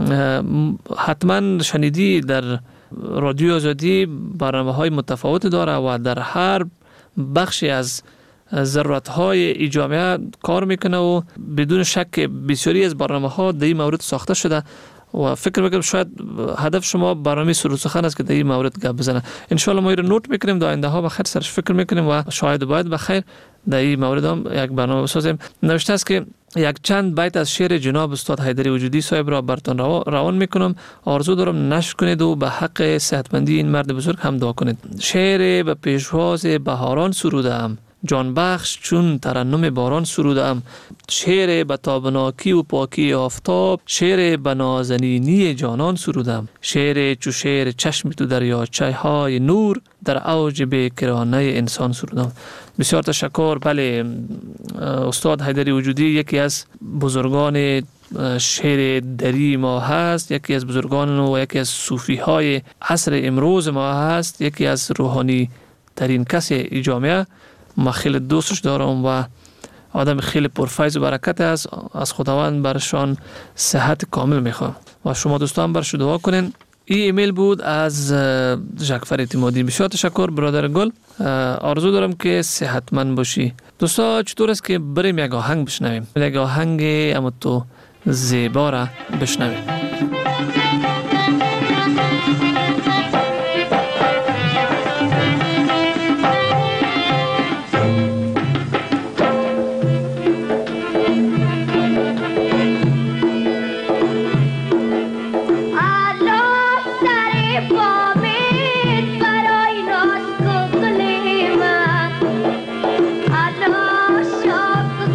حتما شنیدی در رادیو آزادی برنامه‌های متفاوت داره و در هر بخشی از ضرورت‌های ای جامعه کار میکنه و بدون شک بسیاری از برنامه‌ها در این مورد ساخته شده و فکر میکنم شاید هدف شما برنامه سرود سخن است که در این مورد گپ بزنه. ان شاء الله ما رو نوت میکنیم، در آینده ها بخیر سرش فکر میکنیم و شاید باید بخیر در این مورد هم یک برنامه بسازیم. نوشته است که یک چند بیت از شعر جناب استاد حیدری وجودی صاحب را براتون روان میکنم. آرزو دارم نشر کنید و به حق صحتمندی این مرد بزرگ هم دعا کنید. شعر به پیشواز بهاران سرودم، جان بخش چون ترنم باران سرودم. شعر به تابناکی و پاکی آفتاب، شعر به نازنینی جانان سرودم. شعر چو شعر چشم تو دریاچه های نور، در اوج بیکرانه انسان سرودم. بسیار تشکر. بله، استاد حیدری وجودی یکی از بزرگان شعر دری ما هست، یکی از بزرگان و یکی از صوفی های عصر امروز ما هست، یکی از روحانی ترین کسی ای جامعه. ما خیلی دوستش دارم و آدم خیلی پرفیض و برکت است. از خداوند برشان صحت کامل میخوام و شما دوستان برش دعا کنین. این ایمیل بود از ژکفر اعتمادی. بسیار تشکر برادر گل. آرزو دارم که صحتمند باشی. دوستا چطور است که بریم یک آهنگ بشنویم، یک آهنگ اما تو زیبا را بشنویم.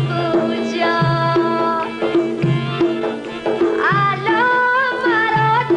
Hello,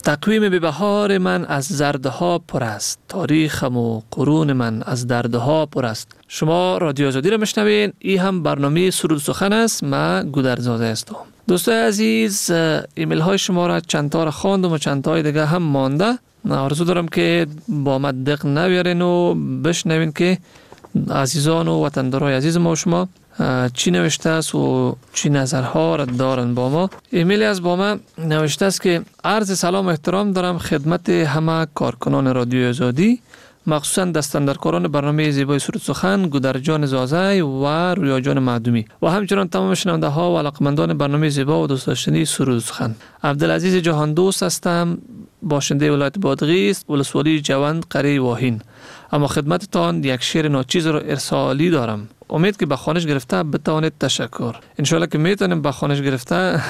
تقویم بهبهار من از زردها پر است، تاریخم و قرون من از دردها پر است. شما رادیو آزادی را میشنوین. این هم برنامه سرود سخن است. من گودرزاده هستم. دوستای عزیز، ایمیل های شما را چند تا را خواندم و چند تای دیگه هم مانده. آرزو دارم که با من دق نویارین و بشنوین که عزیزان و وطندارای عزیز ما و شما چی نوشته است و چی نظرها را دارن با ما. ایمیلی از با ما نوشته است که عرض سلام و احترام دارم خدمت همه کارکنان رادیو آزادی، مخصوصا دستاندرکاران برنامه زیبای سرود سخن گودرجان زازای و رویا جان معدومی و همچنان تمام شنونده ها و علاقمندان برنامه زیبا و دوست داشتنی سرود سخن. عبدالعزیز جهان دوست هستم، باشنده ولایت بادغیس، ولسوالی جوند، قریه واهین. اما خدمتتان یک شعر ناچیز را ارسالی دارم. امید که به خوانش گرفته بتوانید تشکر. انشالله که میتونیم به خوانش گرفته.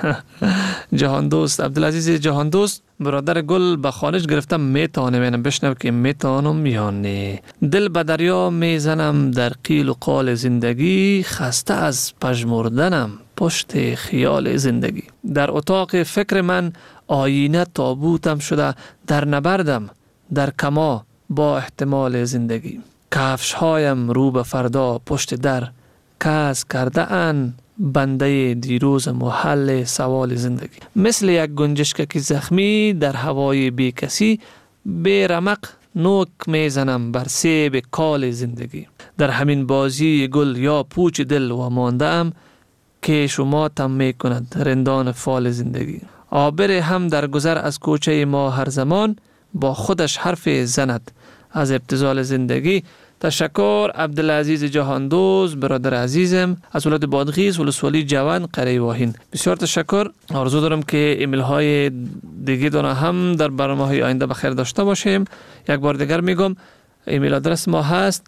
جهان دوست، عبدالعزیز جهان دوست، برادر گل به خوانش گرفته میتونم بشنو که میتونم یا نه. دل به دریا میزنم در قیل و قال زندگی، خسته از پژمردنم پشت خیال زندگی. در اتاق فکر من آینه تابوتم شده، در نبردم در کما با احتمال زندگی. کفش هایم رو به فردا پشت در، کس کرده ان بنده دیروزم و حل سوال زندگی. مثل یک گنجشک زخمی در هوای بی کسی، بی رمق نوک میزنم بر سیب کال زندگی. در همین بازی گل یا پوچ دل و مانده ام، که شما تم میکند رندان فال زندگی. عابر هم در گذر از کوچه ما هر زمان، با خودش حرف زند از ابتذال زندگی. تشکر عبدالعزیز جهان دوست، برادر عزیزم از ولایت بادغیس، ولسوالی جوند، قریه واهین. بسیار تشکر. آرزو دارم که ایمیل های دیگه دانه هم در برنامه های آینده بخیر داشته باشیم. یک بار دیگر میگم ایمیل آدرس ما هست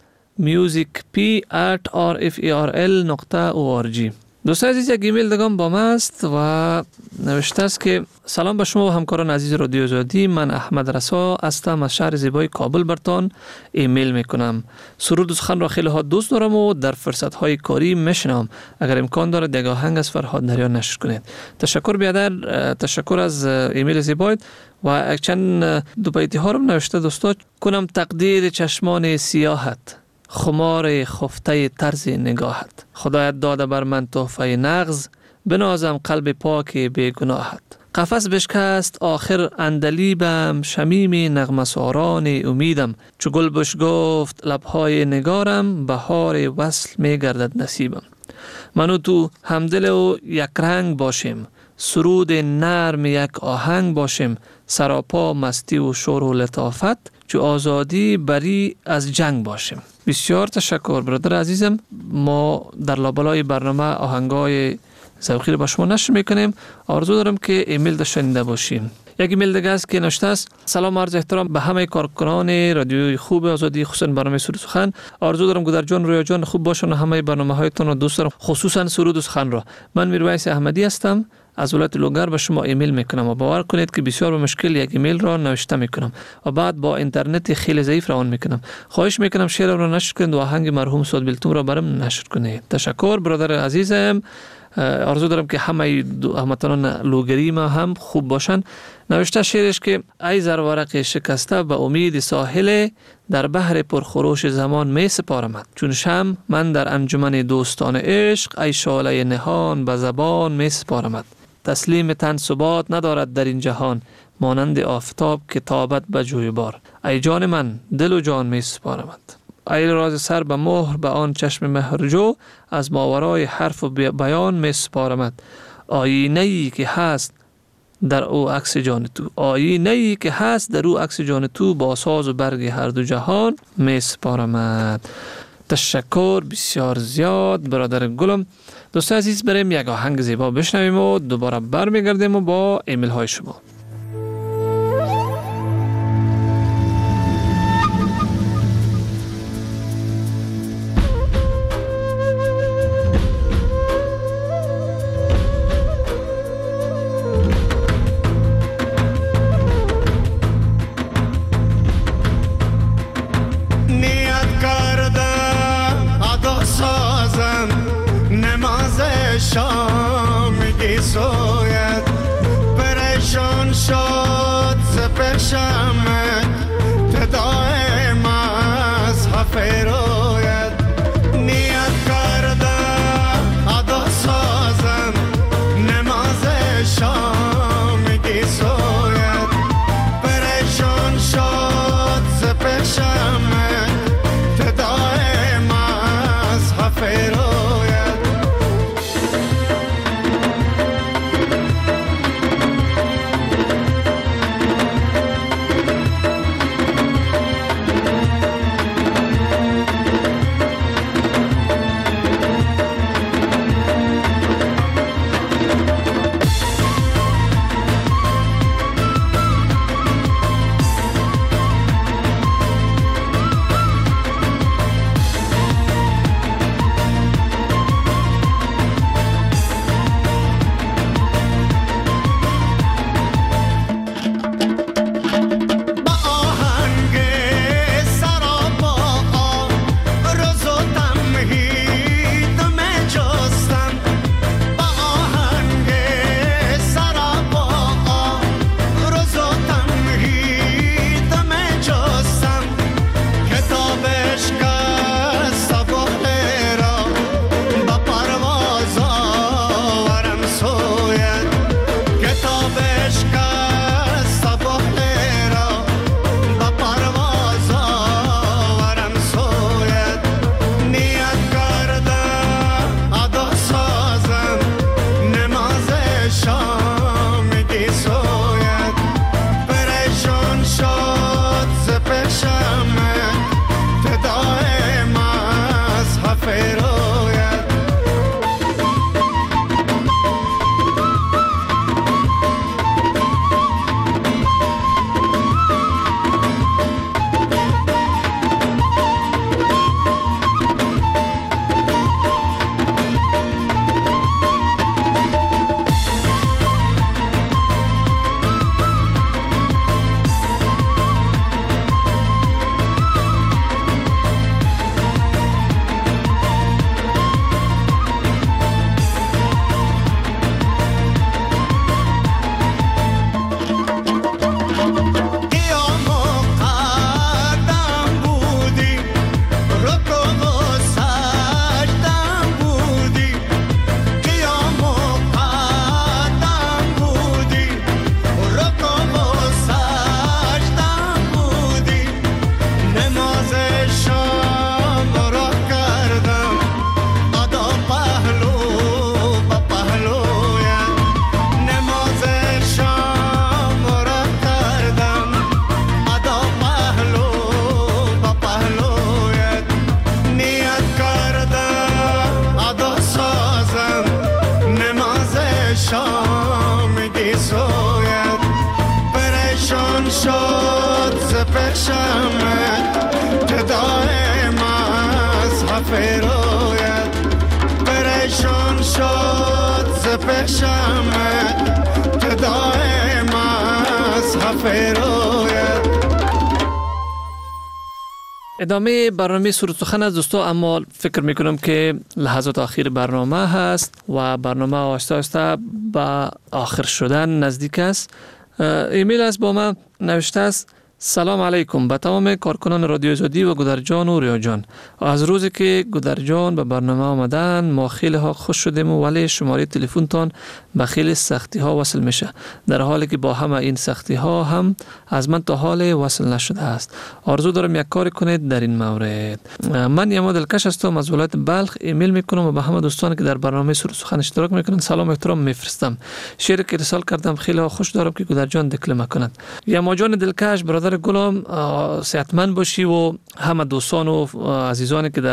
musicp@rferl.org. دوستان عزیز، یک ایمیل دگم با ما است و نوشته است که سلام به شما و همکاران عزیز رادیو آزادی. من احمد رسا هستم، از شهر زیبای کابل برتان ایمیل میکنم. سرود سخن را خیلی ها دوست دارم و در فرصت های کاری میشنم. اگر امکان داره یک آهنگ از فرهاد نریان نشر کنید. تشکر بیادر، تشکر از ایمیل زیبایت. و چند دو بیتی ها رو نوشته دوستا. کنم تقدیر چشمان سیاحت، خمار خفته طرز نگاهت. خدایت داده بر من تحفه نغز، بنازم قلب پاک بیگناهت. قفس بشکست آخر اندلیبم، شمیم نغمه ساران امیدم. چو گل بش گفت لبهای نگارم، بهار وصل می گردد نصیبم. من و تو همدل و یک رنگ باشیم، سرود نرم یک آهنگ باشیم. سراپا مستی و شور و لطافت، چو آزادی بری از جنگ باشیم. بسیار تشکر برادر عزیزم. ما در لابلای برنامه آهنگای ذوقی رو با شما نشر میکنیم. آرزو دارم که ایمیل شنیده باشیم. یک ایمیل دیگه است که نوشته است: سلام عرض احترام به همه کارکنان رادیوی خوب آزادی، خصوصا برنامه سرود سخن. آرزو دارم گودرجان رویا جان خوب باشن و همه برنامه‌هایتون رو دوست دارم، خصوصا سرود سخن را. من میرویس احمدی هستم، از ولایت لوگر به شما ایمیل میکنم و باور کنید که بسیار به مشکل یک ایمیل را نوشته میکنم و بعد با اینترنت خیلی ضعیف روان میکنم. خواهش میکنم شعر را نشر کنید و آهنگ مرحوم سعد بیلتون را برام نشر کنید. تشکر برادر عزیزم. آرزو دارم که همه هموطنان لوگری ما هم خوب باشن. نوشته شعرش که ای زرورق شکسته به امید ساحل، در بحر پرخروش زمان می سپارمت. چون شم من در انجمن دوستان عشق، ای شعله نهان به زبان می سپارمت. تسلیم تن ثبات ندارد در این جهان، مانند آفتاب که تابد به جویبار. ای جان من دل و جان می سپارمت. ای راز سر به مهر به آن چشم مهرجو، از ماورای حرف و بیان می سپارمت. آینه‌ای که هست در او عکس جان تو، آینه‌ای که هست در او عکس جان تو، با ساز و برگ هر دو جهان می سپارمت. تشکر بسیار زیاد برادر گلم. دوستان عزیز، بریم یک آهنگ زیبا بشنویم و دوباره برمیگردیم و با ایمیل های شما. شام گی سوید پریشان شد سوید کتابش که صبح را با پرواز آورم سوید نیت کرده ادا سازم نماز شامگی سوید پریشان شد ز پیشم فدای مذهب روید ادامه برنامه سرود سخن از دوستا، اما فکر میکنم که لحظات آخر برنامه هست و برنامه آهسته آهسته به آخر شدن نزدیک است. ایمیل از با من نوشته است: سلام علیکم به تمام کارکنان رادیو آزادی و گودرجان و ریاجان. از روزی که گودرجان به برنامه آمدن ما خیلی ها خوش شدیم، ولی شماره تلفنتان به خیلی سختی ها وصل میشه، در حالی که با همه این سختی ها هم از من تا حال وصل نشده است. آرزو دارم یک کار کنید در این مورد. من یما دلکش هستم از ولایت بلخ. ایمیل میکنم و به همه دوستانی که در برنامه سرود سخن اشتراک میکنن سلام و احترام میفرستم. شعری که ارسال کردم خیلی ها خوش دارم که گودرجان دکلمه کند. یما جان دلکش، برادر گلم، صحتمند باشی و همه دوستان و عزیزانی که در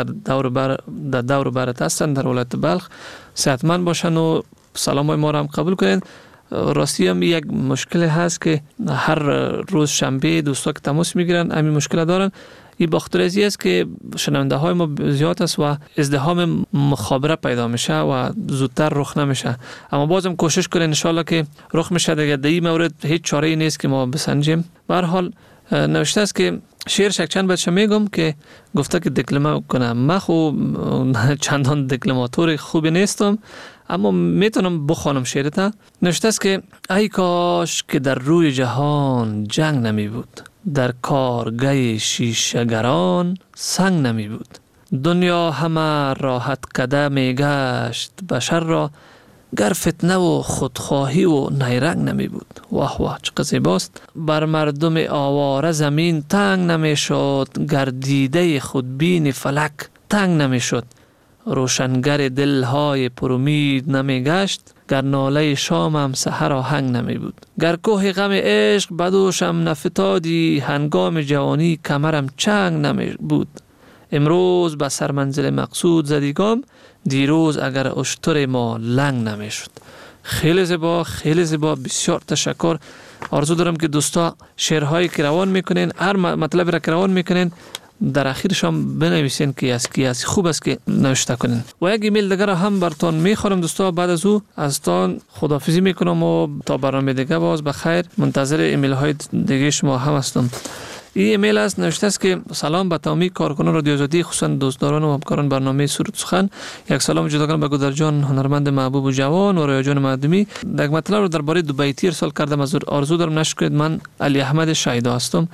دور برت هستن در ولایت بلخ صحتمند باشن و سلامای ما را هم قبول کنید. راستی هم یک مشکل هست که هر روز شنبه دوستا که تماس میگیرن همین مشکل دارن. این باخترزی است که شنونده های ما زیاد است و ازدحام مخابره پیدا میشه و زودتر رخ نمیشه، اما بازم کوشش کنین ان شاء الله که رخ میشه. دیگه در این مورد هیچ چاره‌ای نیست که ما بسنجیم. به هر حال نوشته است که شعر چند بچه میگم که گفته که دکلمه کنم. من خوب چندان دکلماتور خوبی نیستم، اما میتونم بخوانم شعرتا. نوشته است که ای کاش که در روی جهان جنگ نمی بود، در کارگاه شیشه‌گران سنگ نمی بود. دنیا همه راحت کده می گشت، بشر را گر فتنه و خودخواهی و نیرنگ نمی بود. واه واه چه زیباست. بر مردم آواره زمین تنگ نمی شد، گر دیده خودبین فلک تنگ نمی شد. روشنگر دلهای پرامید نمی گشت، گر ناله شامم سحر آهنگ نمی بود. گر کوه غم عشق بدوشم نفتادی، هنگام جوانی کمرم چنگ نمی بود. امروز به سر منزل مقصود زدیگام، دیروز اگر اشتر ما لنگ نمی شد. خیلی زیبا، خیلی زیبا، بسیار تشکر. آرزو دارم که دوستا شعرهایی که روان میکنین، هر مطلبی را که روان میکنین در اخیرش هم بنویسین که از خوب است که نوشته کنین. و یک ایمیل دیگر هم براتون میخورم دوستا. بعد از او از تان خداحافظی میکنم و تا برنامه دیگه باز بخیر منتظر ایمیل های دیگه شما هم هستم. این ایمیل است، نوشته است که سلام به تمامی کارکنان رادیو آزادی، خصوصا دوستداران و همکاران برنامه سرود سخن. یک سلام جداگانه به گودرجان هنرمند محبوب و جوان و ریاجان معدومی. یک مطلب رو درباره دو بیتی ارسال کردم. از آرزو دارم نشر کنید. من علی احمد شایدا هستم.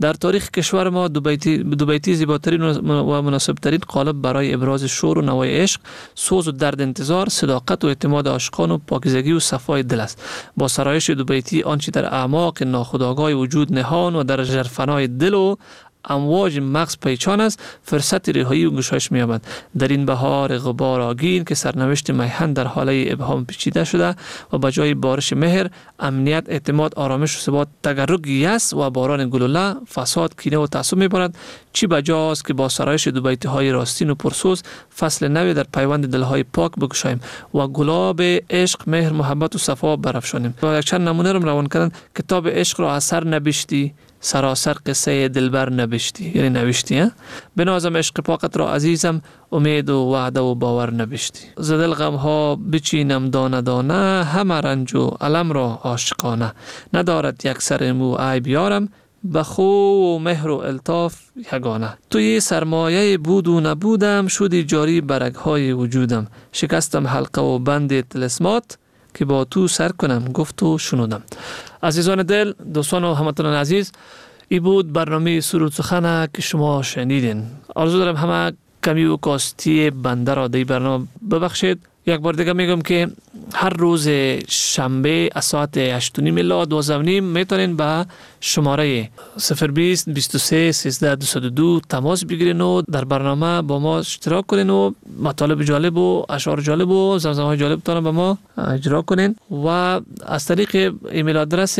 در تاریخ کشور ما دو بیتی زیباترین و مناسبترین قالب برای ابراز شور و نوای عشق، سوز و درد انتظار، صداقت و اعتماد عاشقان و پاکیزگی و صفای دل است. با سرایش دو بیتی آنچه در اعماق ناخودآگاه وجود نهان و در ژرفنای دل و امواج مغز پیچان است، فرصت رهایی و گشایش می‌یابد. در این بهار غبار آگین که سرنوشت میهن در حاله ابهام پیچیده شده و به جای بارش مهر، امنیت، اعتماد، آرامش و ثبات، تگرگ یأس و باران گلوله، فساد، کینه و تعصب می‌بارد. چی بجاست که با سرایش دو بیت‌های راستین و پرسوز فصل نوی در پیوند دل‌های پاک بگشاییم و گلاب عشق، مهر، محبت و صفا برافشانیم. و یک چند نمونه رو روان کردن. کتاب عشق را اثر نبشتی، سراسر قصه دلبر نبشتی، یعنی نوشتی. بنازم عشق پاکت را عزیزم، امید و وعده و باور نبشتی. زدل غم ها بچینم دانه دانه، همه رنج و علم را عاشقانه. ندارد یک سر مو عیب یارم، بخو و مهر و الطاف یگانه. توی سرمایه بود و نبودم، شدی جاری برگهای وجودم. شکستم حلقه و بند طلسمات، که با تو سر کنم گفت و شنودم. عزیزان دل، دوستان و هموطنان عزیز، ای بود برنامه سرود سخن که شما شنیدین. آرزو دارم همه کمی و کاستی بنده را در برنامه ببخشید. یک بار دیگه میگم که هر روز شنبه از ساعت 8:30 الی 12:30 میتونین به شماره 020 23 13 202 تماس بگیرین و در برنامه با ما اشتراک کنین و مطالب جالب و اشعار جالب و زمزمه‌های جالب تان به ما اجرا کنین و از طریق ایمیل آدرس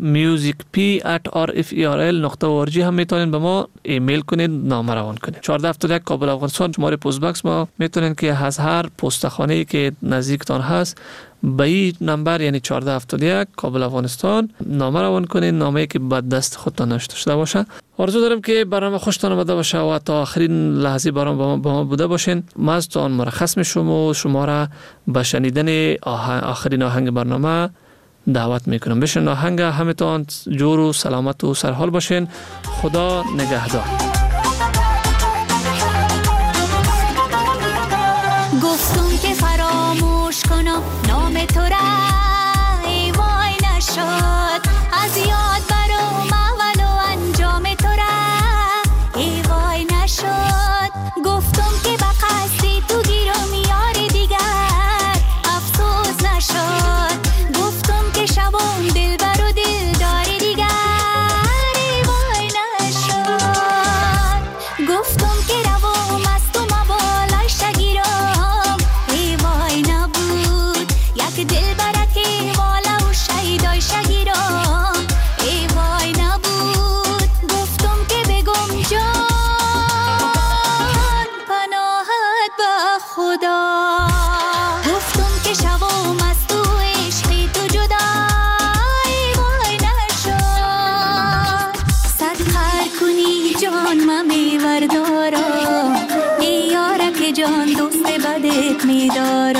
musicp@rferl.org هم میتونین به ما ایمیل کنین، نامه روان کنین. 1471 کابل افغانستان شماره پست باکس ما میتونین که از هر پستخانه‌ای که نزدیکتان هست به این نمبر یعنی 1471 کابل افغانستان نامه روان کنین، نامه‌ای که به دست خودتان نوشته شده باشه. آرزو دارم که برنامه خوشتان آمده باشه و تا آخرین لحظه با ما بوده باشین. ما از تان مرخص میشم و شما را به شنیدن آخرین آهنگ برنامه دعوت میکنم. بشن آهنگ، همتان جور و سلامت و سرحال باشین. خدا نگهدار. گفتم که فراموش کنم نام تو را، ای وای نشد از یاد برام اول و انجام تو را، ای وای نشد. گفتم که به قصدی تو گیرم یار دیگر، افسوس نشد. گفتم که شبم دل بر و دل داری دیگر، ای وای نشد. گفتم که روام از تو مبالای شگیرم، ای وای نبود. یک دل برکی والا و شیدای شگیرم، ای وای نبود. گفتم که بگم جان پناهت به خدا. گفتم که شوام از تو عشقی تو جدا، ای وای نشد. صد خر کنی جان من میوردارم، ای یارک جان دوست بدت میدارم.